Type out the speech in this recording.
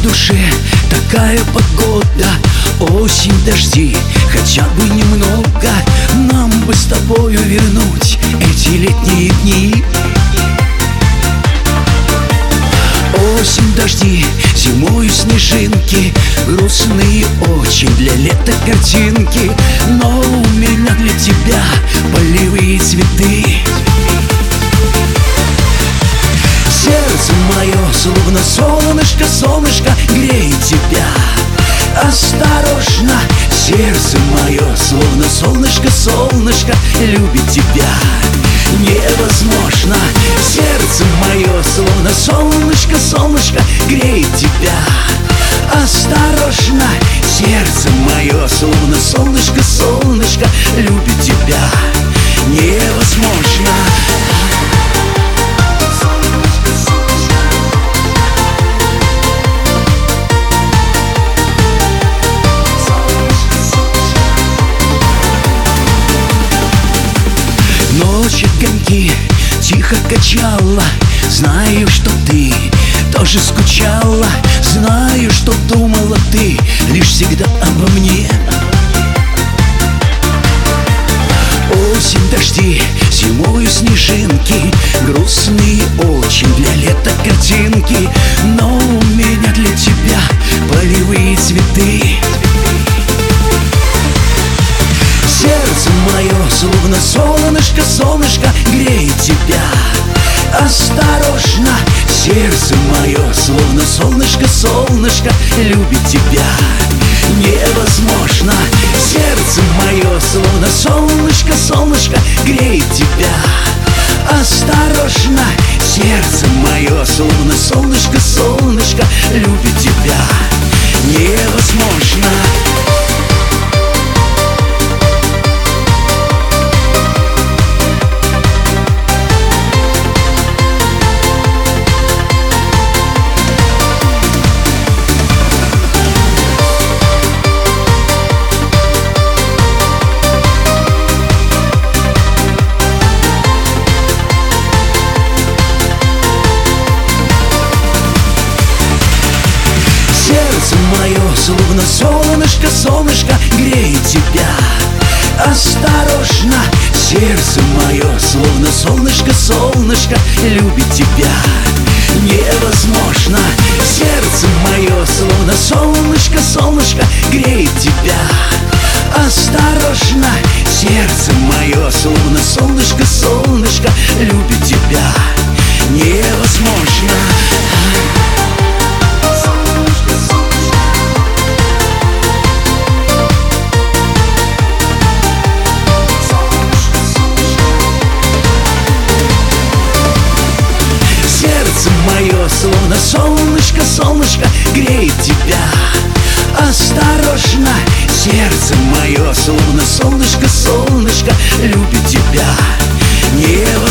душе такая погода, осень, дожди, хотя бы немного. Нам бы с тобою вернуть эти летние дни. Осень, дожди, зимою снежинки, грустные очень для лета картинки. Но у меня для тебя полевые цветы. Сердце мое, словно солнышко, солнышко, греет тебя. Осторожно, сердце мое, словно солнышко, солнышко, любит тебя. Невозможно, сердце мое, словно солнышко, солнышко, греет тебя. Осторожно, сердце мое, словно солнышко, солнышко, любит тебя. Невозможно. Ночь огоньки тихо качала. Знаю, что ты тоже скучала. Знаю, что думала ты лишь всегда обо мне. Осень, дожди, зимою снежинки, грустные очень для лета картинки. Но у меня для тебя полевые цветы. Сердце мое, словно солнышко, солнышко, греет тебя. Осторожно, сердце мое, словно солнышко, солнышко, любит тебя. Невозможно, сердце мое, словно солнышко, солнышко, греет тебя. Осторожно, сердце мое, словно солнышко, солнышко, любит тебя. Невозможно. Сердце мое, словно солнышко, солнышко, греет тебя. Осторожно, сердце мое, словно солнышко, солнышко, любит тебя. Невозможно, сердце мое, словно солнышко, солнышко, греет тебя. Осторожно, сердце мое, словно солнышко, солнышко, любит тебя. Невозможно. Сердце мое, словно солнышко, солнышко, греет тебя. Осторожно, сердце мое, словно солнышко, солнышко, любит тебя.